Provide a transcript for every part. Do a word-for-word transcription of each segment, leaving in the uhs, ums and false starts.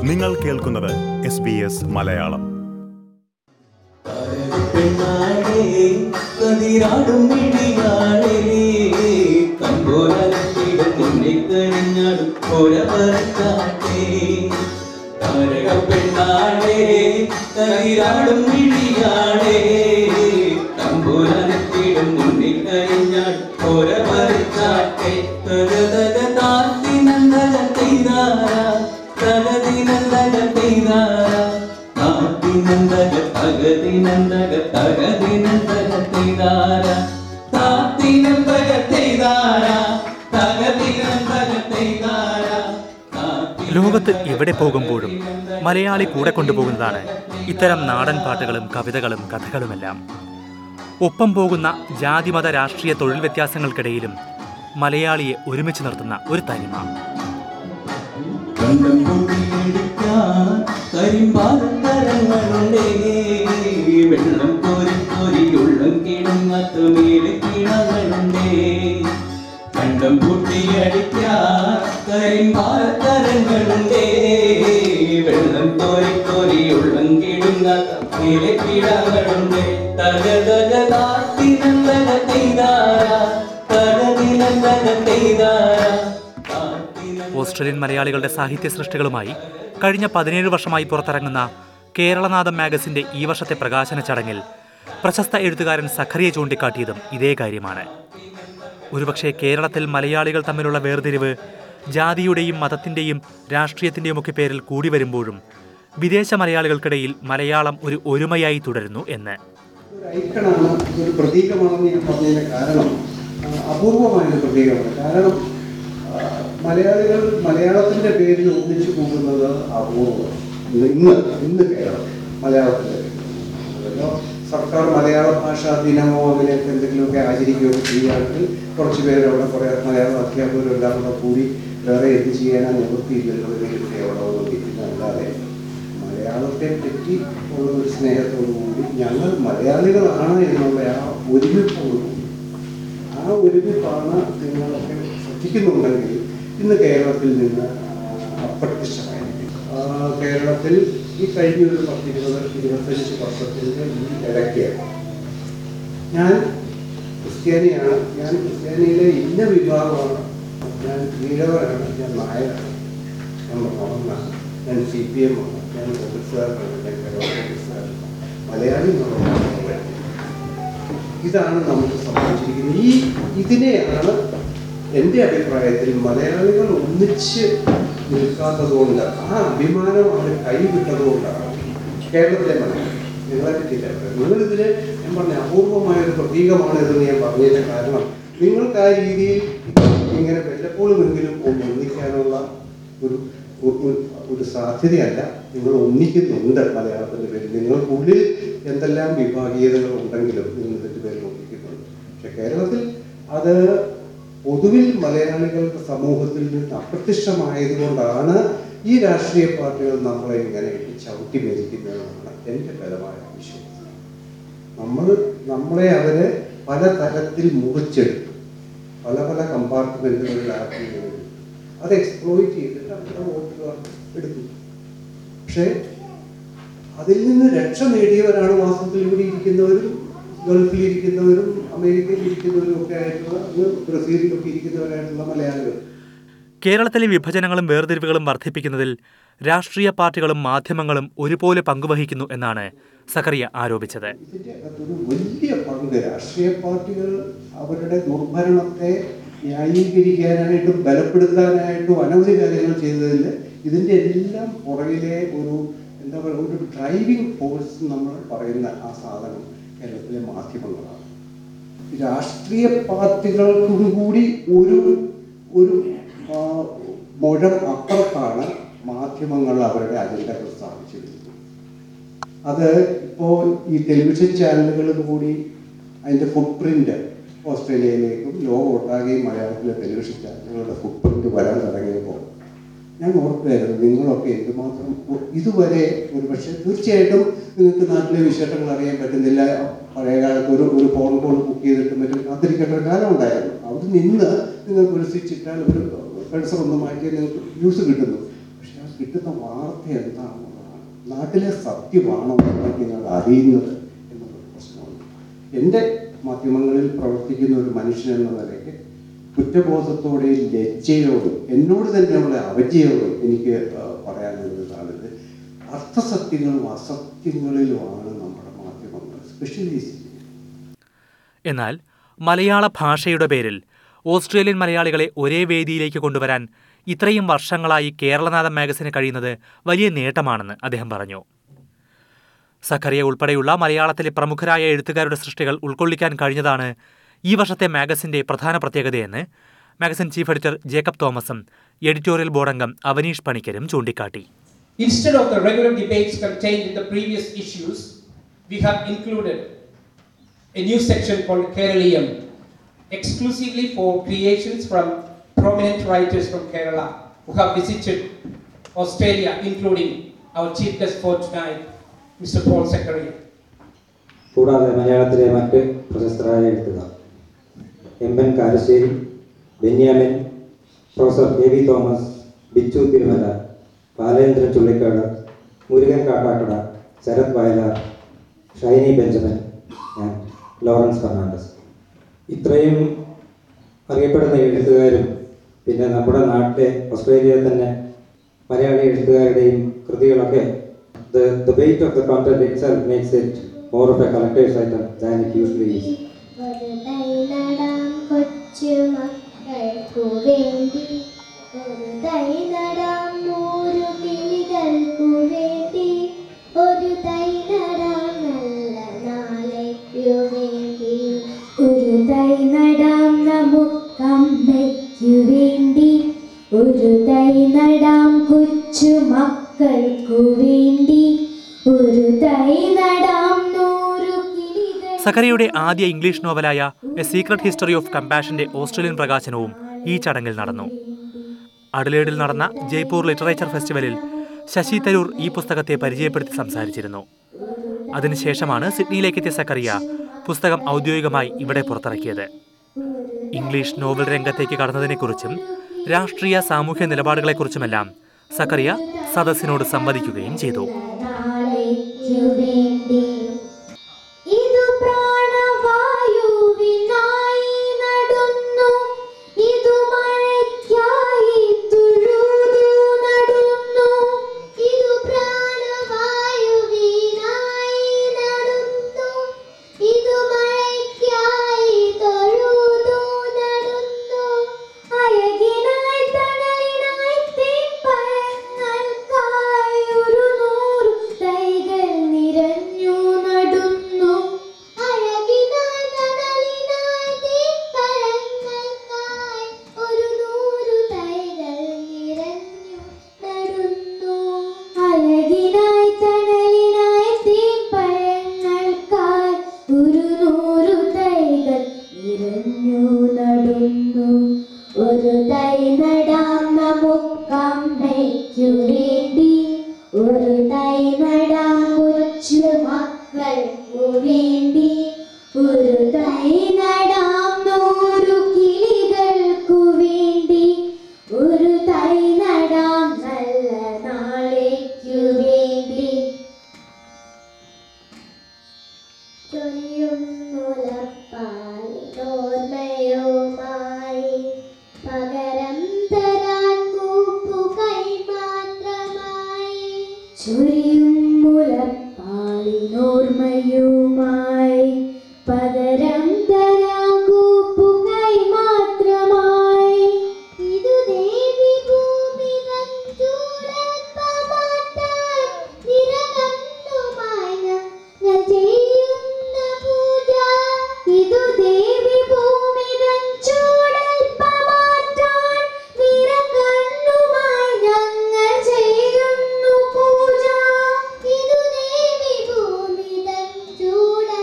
നിങ്ങൾ കേൾക്കുന്നത് S B S Malayalam. ലോകത്ത് എവിടെ പോകുമ്പോഴും മലയാളി കൂടെ കൊണ്ടുപോകുന്നതാണ് ഇത്തരം നാടൻ പാട്ടുകളും കവിതകളും കഥകളുമെല്ലാം. ഒപ്പം പോകുന്ന ജാതിമത രാഷ്ട്രീയ തൊഴിൽ വ്യത്യാസങ്ങൾക്കിടയിലും മലയാളിയെ ഒരുമിച്ച് നിർത്തുന്ന ഒരു തനിമ. കണ്ടം പൂട്ടിയടിക്കാരങ്ങളുണ്ടേ വെള്ളം കോരി കോരി ഉള്ളങ്കിടുന്ന കിടങ്ങളുണ്ട്. തകതക താത്തി നന്ദന ചെയ്താര തകതി നന്ദന ചെയ്താര. ഓസ്ട്രേലിയൻ മലയാളികളുടെ സാഹിത്യ സൃഷ്ടികളുമായി കഴിഞ്ഞ പതിനേഴ് വർഷമായി പുറത്തിറങ്ങുന്ന കേരളനാദം മാഗസിന്റെ ഈ വർഷത്തെ പ്രകാശന ചടങ്ങിൽ പ്രശസ്ത എഴുത്തുകാരൻ സഖറിയ ചൂണ്ടിക്കാട്ടിയതും ഇതേ കാര്യമാണ്. ഒരുപക്ഷെ കേരളത്തിൽ മലയാളികൾ തമ്മിലുള്ള വേർതിരിവ് ജാതിയുടെയും മതത്തിൻ്റെയും രാഷ്ട്രീയത്തിൻ്റെയും ഒക്കെ പേരിൽ കൂടി വരുമ്പോഴും വിദേശ മലയാളികൾക്കിടയിൽ മലയാളം ഒരു ഒരുമയായി തുടരുന്നു എന്ന്. ഒരു പ്രതീകമാണെന്ന് ഞാൻ പറഞ്ഞതിന് കാരണം അപൂർവമായൊരു പ്രതീകമാണ്. കാരണം മലയാളികൾ മലയാളത്തിൻ്റെ പേരിൽ ഒന്നിച്ചു പോകുന്നത് അപൂർവമാണ്. ഇന്ന് ഇന്ന് കേരളം മലയാളത്തിൻ്റെ പേരിൽ സർക്കാർ മലയാള ഭാഷാ ദിനമോ അങ്ങനെയൊക്കെ എന്തെങ്കിലുമൊക്കെ ആചരിക്കുകയൊക്കെ ചെയ്യുകയാണെങ്കിൽ കുറച്ച് പേരവിടെ കുറേ മലയാളം അധ്യാപകരും എല്ലാം കൂടെ കൂടി വേറെ എന്ത് ചെയ്യാനാ നിവൃത്തിയില്ലല്ലോ എന്നൊക്കെ അവിടെ ഇരിക്കുന്നതല്ലാതെ മലയാളത്തെ പറ്റി ഉള്ള ഒരു സ്നേഹത്തോടുകൂടി ഞങ്ങൾ മലയാളികളാണ് എന്നുള്ള ആ ഒരുമിപ്പോടുകൂടി ആ ഒരുമിപ്പാണ് നിങ്ങളൊക്കെ ശ്രദ്ധിക്കുന്നുണ്ടെങ്കിൽ ഇന്ന് കേരളത്തിൽ നിന്ന് അപ്രത്യക്ഷമായിരിക്കും. കേരളത്തിൽ ഈ കഴിഞ്ഞൊരു പത്തിരുപത് ഇരുപത്തഞ്ച് വർഷത്തിൻ്റെ ഈ ഇടയ്ക്ക് ഞാൻ ക്രിസ്ത്യാനിയാണ്, ഞാൻ ക്രിസ്ത്യാനിയിലെ ഇന്ന വിഭാഗമാണ്, ഞാൻ ഈഴവരാണ്, ഞാൻ നായരാണ്, ഞാൻ മോഹനാണ്, ഞാൻ സി പി എം ആണ്, ഞാൻ കോൺഗ്രസ്സുകാരനാണ്, ഞാൻ കോൺഗ്രസ്സുകാരനാണ്, മലയാളി എന്നുള്ള ഇതാണ് നമുക്ക് സംഭവിച്ചിരിക്കുന്നത്. ഈ ഇതിനെയാണ് എൻ്റെ അഭിപ്രായത്തിൽ മലയാളികൾ ഒന്നിച്ച് നിൽക്കാത്തത് കൊണ്ട്, ആ അഭിമാനം അവർ കൈവിട്ടതുകൊണ്ടാണ് കേരളത്തിലെ മലയാളം. നിങ്ങളെ പറ്റില്ല, നിങ്ങളിതിന് ഞാൻ പറഞ്ഞ അപൂർവമായൊരു പ്രതീകമാണ് ഇതെന്ന് ഞാൻ പറഞ്ഞതിൻ്റെ കാരണം നിങ്ങൾക്ക് ആ രീതിയിൽ ഇങ്ങനെ വല്ലപ്പോഴുമെങ്കിലും ഒന്ന് ഒന്നിക്കാനുള്ള ഒരു ഒരു സാധ്യതയല്ല. നിങ്ങൾ ഒന്നിക്കുന്നുണ്ട് മലയാളത്തിൻ്റെ പേരിൽ. നിങ്ങൾക്കുള്ളിൽ എന്തെല്ലാം വിഭാഗീയതകൾ ഉണ്ടെങ്കിലും നിങ്ങൾ ഇതിൻ്റെ പേരിൽ ഒന്നിക്കുന്നുണ്ട്. പക്ഷെ കേരളത്തിൽ അത് പൊതുവിൽ മലയാളികളുടെ സമൂഹത്തിൽ നിന്ന് അപ്രത്യക്ഷമായതുകൊണ്ടാണ് ഈ രാഷ്ട്രീയ പാർട്ടികൾ നമ്മളെ ഇങ്ങനെ ചവിട്ടി മേടിക്കുന്നതെന്നാണ് എൻ്റെ ബലമായ വിശ്വാസം. നമ്മൾ നമ്മളെ പല തരത്തിൽ മുറിച്ചെടുത്തു, പല പല കമ്പാർട്ട്മെൻറ്റുകളിലാക്കി അത് എക്സ്പ്ലോയിറ്റ് ചെയ്തിട്ട് അവരുടെ വോട്ടുകാർ എടുത്തു. പക്ഷേ അതിൽ നിന്ന് രക്ഷ നേടിയവരാണ് വാസ്തവത്തിൽ ഇവിടെ ഇരിക്കുന്നവരും ഗൾഫിലിരിക്കുന്നവരും അമേരിക്കയിലിരിക്കുന്നവരും ഒക്കെ ആയിട്ടുള്ള, ബ്രസീലിലൊക്കെ ഇരിക്കുന്നവരായിട്ടുള്ള മലയാളികൾ. കേരളത്തിലെ വിഭജനങ്ങളും വേർതിരിവുകളും വർദ്ധിപ്പിക്കുന്നതിൽ രാഷ്ട്രീയ പാർട്ടികളും മാധ്യമങ്ങളും ഒരുപോലെ പങ്കുവഹിക്കുന്നു എന്നാണ് സഖറിയ ആരോപിച്ചത്. ഇതിൻ്റെ അകത്തൊരു വലിയ പങ്ക് രാഷ്ട്രീയ പാർട്ടികൾ അവരുടെ ദുർഭരണത്തെ ന്യായീകരിക്കാനായിട്ടും ബലപ്പെടുത്താനായിട്ടും അനവധി കാര്യങ്ങൾ ചെയ്തതിൽ ഇതിൻ്റെ എല്ലാം പുറകിലെ ഒരു എന്താ പറയുക ഒരു ഡ്രൈവിംഗ് ഫോഴ്സ് നമ്മൾ പറയുന്ന ആ സാധനം കേരളത്തിലെ മാധ്യമങ്ങളാണ്. രാഷ്ട്രീയ പാർട്ടികൾക്കും കൂടി ഒരു ഒരു മുഴം അപ്പുറത്താണ് മാധ്യമങ്ങൾ അവരുടെ അജണ്ടകൾ സ്ഥാപിച്ചിരിക്കുന്നത്. അത് ഇപ്പോൾ ഈ ടെലിവിഷൻ ചാനലുകളും കൂടി അതിൻ്റെ ഫുട് പ്രിൻ്റ് ഓസ്ട്രേലിയയിലേക്കും ലോകമൊട്ടാകെയും മലയാളത്തിലെ ടെലിവിഷൻ ചാനലുകളുടെ ഫുട് പ്രിൻ്റ് വരാൻ തുടങ്ങിയപ്പോൾ ഞാൻ ഓർക്കുകയായിരുന്നു നിങ്ങളൊക്കെ എന്തുമാത്രം ഇതുവരെ ഒരു പക്ഷേ തീർച്ചയായിട്ടും നിങ്ങൾക്ക് നാട്ടിലെ വിശേഷങ്ങൾ അറിയാൻ പറ്റുന്നില്ല. പഴയ കാലത്ത് ഒരു ഒരു ഫോൺ കോൾ ബുക്ക് ചെയ്തിട്ട് മറ്റും കാത്തിരിക്കേണ്ട ഒരു കാലം ഉണ്ടായിരുന്നു. അവിടെ നിന്ന് നിങ്ങൾക്ക് ഒരു സ്വിച്ച് ഇട്ടാൽ ഒരു കഴ്സർ ഒന്ന് മാറ്റിയാൽ നിങ്ങൾക്ക് ന്യൂസ് കിട്ടുന്നു. പക്ഷെ ആ കിട്ടുന്ന വാർത്ത എന്താണെന്നുള്ളതാണ്. നാട്ടിലെ സത്യമാണോ നിങ്ങൾ അറിയുന്നത് എന്നുള്ളൊരു പ്രശ്നമുണ്ട്. എൻ്റെ മാധ്യമങ്ങളിൽ പ്രവർത്തിക്കുന്ന ഒരു മനുഷ്യൻ എന്ന നിലയ്ക്ക് കുറ്റബോധത്തോടെയും ലജ്ജയോടും എന്നോട് തന്നെയുള്ള അവജ്ഞയോടും എനിക്ക് പറയാനുള്ളതാണിത്. അർത്ഥസത്യങ്ങളും അസത്യങ്ങളിലുമാണ് നമ്മുടെ മാധ്യമങ്ങൾ സ്പെഷ്യലൈസ് ചെയ്യുന്നത്. എന്നാൽ മലയാള ഭാഷയുടെ പേരിൽ ഓസ്ട്രേലിയൻ മലയാളികളെ ഒരേ വേദിയിലേക്ക് കൊണ്ടുവരാൻ ഇത്രയും വർഷങ്ങളായി കേരളനാഥം മാഗസിന് കഴിയുന്നത് വലിയ നേട്ടമാണെന്ന് അദ്ദേഹം പറഞ്ഞു. സഖറിയ ഉൾപ്പെടെയുള്ള മലയാളത്തിലെ പ്രമുഖരായ എഴുത്തുകാരുടെ സൃഷ്ടികൾ ഉൾക്കൊള്ളിക്കാൻ കഴിഞ്ഞതാണ് ഈ വർഷത്തെ മാഗസിന്റെ പ്രധാന പ്രത്യേകതയെന്ന് മാഗസിൻ ചീഫ് എഡിറ്റർ ജേക്കബ് തോമസും എഡിറ്റോറിയൽ ബോർഡംഗം അവനീഷ് പണിക്കരും ചൂണ്ടിക്കാട്ടി. Instead of the regular debates contained in the previous issues, we have included a new section called Keraliyam, exclusively for creations from prominent writers from Kerala who have visited Australia, including our chief guest for tonight, Mister Paul Zachariah. കൂടാതെ മലയാളത്തിലെ മറ്റ് പ്രശസ്തരായ എഴുത്തുകാർ M N Karassery, Benyamin, professor A V Thomas, Bichu Thirumala, Balendran Chullikkad, Murukan Kattakada, Sarath Vayalar, Shiny Benjamin, ഞാൻ Lawrence Fernandes. ഇത്രയും അറിയപ്പെടുന്ന എഴുത്തുകാരും പിന്നെ നമ്മുടെ നാട്ടിലെ ഓസ്ട്രേലിയയിൽ തന്നെ Malayali എഴുത്തുകാരുടെയും കൃതികളൊക്കെ the the weight of the content itself makes it more of a collector's item than it usually is. ഒരു തൈ നടാം കൊച്ചു മക്കൾക്കു വേണ്ടി, ഒരു തൈ നടാം നൂറു കിളികൾ. സഖറിയയുടെ ആദ്യ ഇംഗ്ലീഷ് നോവലായ എ സീക്രട്ട് ഹിസ്റ്ററി ഓഫ് കമ്പാഷന്റെ ഓസ്ട്രേലിയൻ പ്രകാശനവും ഈ ചടങ്ങിൽ നടന്നു. അഡലേഡിൽ നടന്ന ജയ്പൂർ ലിറ്ററേച്ചർ ഫെസ്റ്റിവലിൽ ശശി തരൂർ ഈ പുസ്തകത്തെ പരിചയപ്പെടുത്തി സംസാരിച്ചിരുന്നു. അതിനുശേഷമാണ് സിഡ്നിയിലേക്കെത്തിയ സഖറിയ പുസ്തകം ഔദ്യോഗികമായി ഇവിടെ പുറത്തിറക്കിയത്. ഇംഗ്ലീഷ് നോവൽ രംഗത്തേക്ക് കടന്നതിനെക്കുറിച്ചും രാഷ്ട്രീയ സാമൂഹ്യ നിലപാടുകളെക്കുറിച്ചുമെല്ലാം സഖറിയ സദസ്സിനോട് സംവദിക്കുകയും ചെയ്തു. ചൂട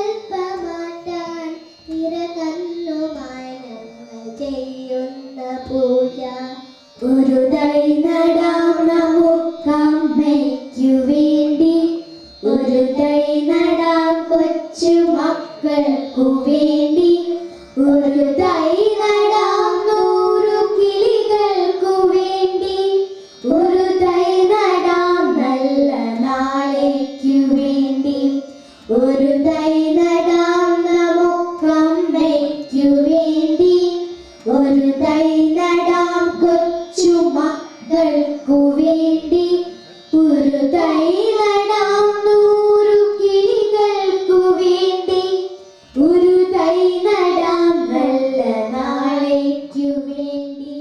ഒരു തൈ നടാം നമുക്കമ്മയ്ക്കു വേണ്ടി, ഒരു തൈ നടാം കൊച്ചു മക്കൾക്കു വേണ്ടി, ഒരു തൈ നടാം നൂറു കിളികൾക്കു വേണ്ടി, ഒരു തൈ നടാം നല്ല നാളേക്കു വേണ്ടി.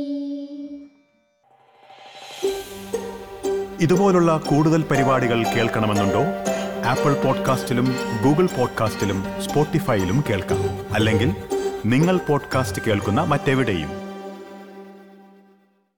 ഇതുപോലുള്ള കൂടുതൽ പരിപാടികൾ കേൾക്കണമെന്നുണ്ടോ? ആപ്പിൾ പോഡ്കാസ്റ്റിലും ഗൂഗിൾ പോഡ്കാസ്റ്റിലും സ്പോട്ടിഫൈയിലും കേൾക്കാം. അല്ലെങ്കിൽ നിങ്ങൾ പോഡ്കാസ്റ്റ് കേൾക്കുന്ന മറ്റെവിടെയും